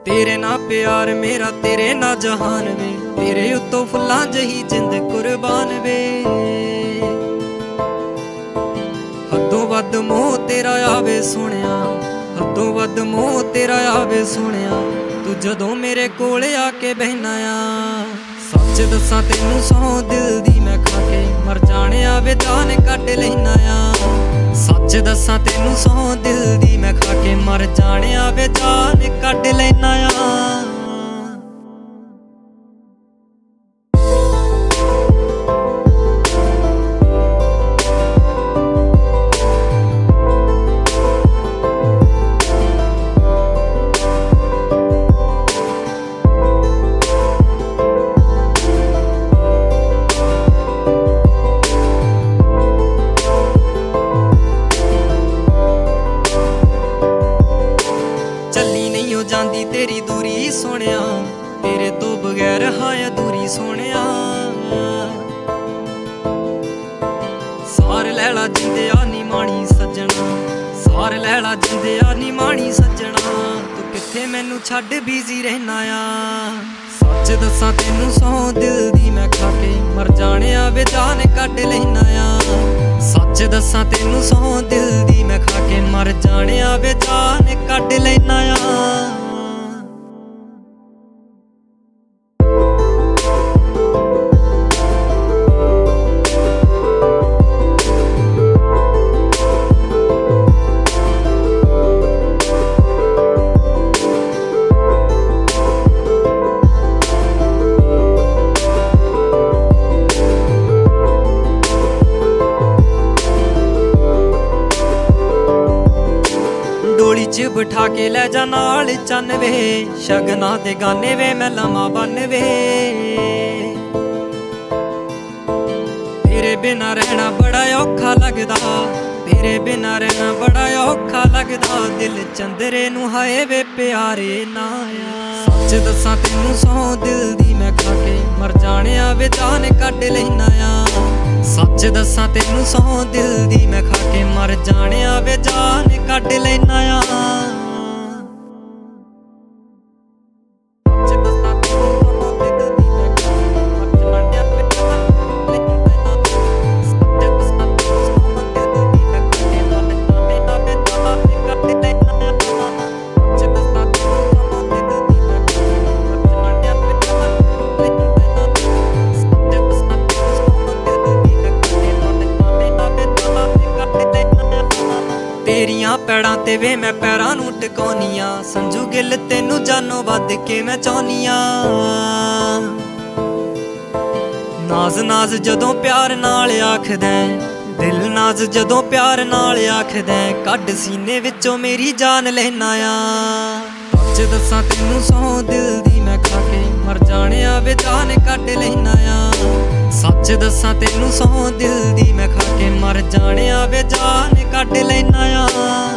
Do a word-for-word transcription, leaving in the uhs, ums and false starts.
तेरे ना प्यार मेरा तेरे ना जहान वे, तेरे उत्तों फुल्लां जही जिंद कुर्बान वे। हदों वध मोह तेरा आवे सोहणिया, हदों वध मोह तेरा आवे सोहणिया, तू जदों मेरे कोल आके बहना आ। सच दसां तैनूं सौं दिल दी मैं खा के मर जाणिया वे जान कढ लैना आ। सच दसां तैनूं सौं दिल दी मैं खा के मर जाणिया वे जान कढ लैना आ। ਜਾਂਦੀ ਤੇਰੀ ਦੂਰੀ ਸੋਹਣਿਆ, ਤੇਰੇ ਤੋਂ ਬਗੈਰ ਹਾਏ ਅਧੂਰੀ ਸੋਹਣਿਆ। ਸਾਰ ਲੈਲਾ ਜਿੰਦੇ ਆ ਨੀ ਮਾਣੀ ਸੱਜਣਾ, ਸਾਰ ਲੈਲਾ ਜਿੰਦੇ ਆ ਨੀ ਮਾਣੀ ਸੱਜਣਾ, ਤੂੰ ਕਿੱਥੇ ਮੈਨੂੰ ਛੱਡ ਬੀਜ਼ੀ ਰਹਿਣਾ ਆ। ਸੱਚ ਦੱਸਾਂ ਤੈਨੂੰ ਸੌਂ ਦਿਲ ਦੀ ਮੈਂ ਖਾ ਕੇ ਮਰ ਜਾਣਿਆ ਵੇ ਜਾਨ ਕੱਢ ਲੈਣਾ ਆ। ਸੱਚ ਦੱਸਾਂ ਤੈਨੂੰ ਸੌਂ ਦਿਲ ਦੀ ਮੈਂ ਖਾ ਕੇ ਮਰ ਜਾਣਿਆ ਵੇ ਜਾਨ ਕੱਢ ਲੈਣਾ ਆ। ਡੋਲੀ ਚ ਬਿਠਾ ਕੇ ਲੈ ਜਾ ਨਾਲ ਚੰਨ ਵੇ, ਸ਼ਗਨਾਂ ਦੇ ਗਾਨੇ ਵੇ ਮੈਂ ਲਵਾਂ ਬੰਨ ਵੇ। ਤੇਰੇ ਬਿਨਾਂ ਰਹਿਣਾ ਬੜਾ ਔਖਾ ਲੱਗਦਾ, ਤੇਰੇ ਬਿਨਾਂ ਰਹਿਣਾ ਬੜਾ ਔਖਾ ਲੱਗਦਾ, ਦਿਲ ਚੰਦਰੇ ਨੂੰ ਹਾਏ ਵੇ ਪਿਆਰੇ ਨਾ ਆ। ਸੱਚ ਦੱਸਾਂ ਤੈਨੂੰ ਸੌਂ ਦਿਲ ਦੀ ਮੈਂ ਖਾ ਕੇ ਮਰ ਜਾਣਿਆ ਵੇ ਜਾਨ ਕੱਢ ਲੈਣਾ ਆ। ਸੱਚ ਦੱਸਾਂ ਤੈਨੂੰ ਸੌਂ ਦਿਲ ਦੀ ਮੈਂ ਖਾ ਕੇ ਮਰ ਜਾਣਿਆ ਵੇ ਜਾਨ ਕੱਢ ਲੈਣਾ ਆ। ਤੇਰੀਆਂ ਪੈੜਾਂ ਤੇ ਵੇ ਮੈਂ ਪੈਰਾਂ ਨੂੰ ਟਿਕਾਉਣੀਆਂ, ਸੰਜੂ ਗਿੱਲ ਤੈਨੂੰ ਜਾਨੋਂ ਵੱਧ ਕੇ ਮੈਂ ਚਾਹੁੰਨੀਆਂ। ਨਾਜ਼ ਨਾਜ਼ ਜਦੋਂ ਪਿਆਰ ਨਾਲ ਆਖਦਾ, ਦਿਲ ਨਾਜ਼ ਜਦੋਂ ਪਿਆਰ ਨਾਲ ਆਖਦਾ, ਕੱਢ ਸੀਨੇ ਵਿੱਚੋਂ ਮੇਰੀ ਜਾਨ ਲੈਣਾ ਆ। ਸੱਚ ਦੱਸਾਂ ਤੈਨੂੰ ਸੌਂ ਦਿਲ ਦੀ ਮੈਂ ਖਾ ਕੇ ਮਰ ਜਾਣਿਆ ਵੇ ਜਾਨ ਕੱਢ ਲੈਣਾ ਆ। ਸੱਚ ਦੱਸਾਂ ਤੈਨੂੰ ਸੌਂ ਦਿਲ ਦੀ ਮੈਂ ਖਾ ਕੇ ਮਰ ਜਾਣਿਆ ਵੇ ਜਾਨ ਕੱਢ ਲੈਣਾ ਆ।